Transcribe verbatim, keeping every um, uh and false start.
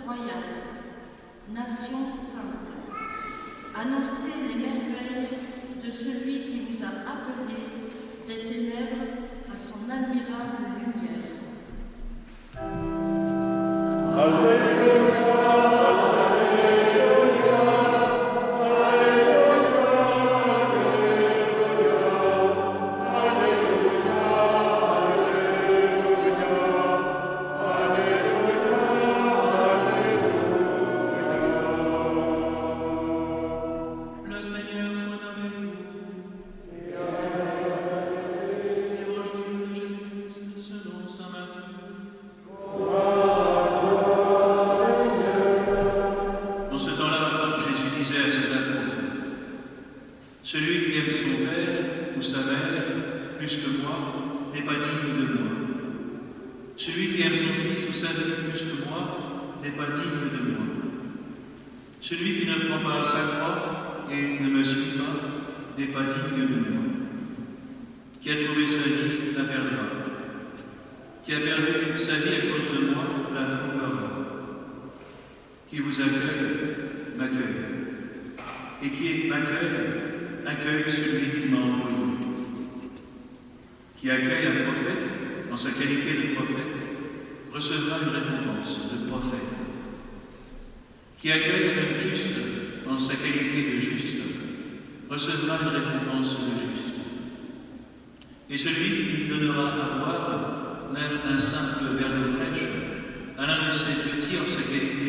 royale, nation sainte, annoncez les merveilles de celui qui vous a appelé des ténèbres à son admirable lumière. Alléluia. Celui qui aime son père ou sa mère plus que moi n'est pas digne de moi. Celui qui aime son fils ou sa fille plus que moi n'est pas digne de moi. Celui qui ne prend pas sa croix et ne me suit pas n'est pas digne de moi. Qui a trouvé sa vie la perdra. Qui a perdu sa vie à cause de moi la trouvera. Qui vous accueille, m'accueille. Et qui m'accueille, accueille celui qui m'a envoyé. Qui accueille un prophète en sa qualité de prophète recevra une récompense de prophète. Qui accueille un homme juste en sa qualité de juste recevra une récompense de juste. Et celui qui donnera à boire même un simple verre d'eau fraîche à l'un de ses petits en sa qualité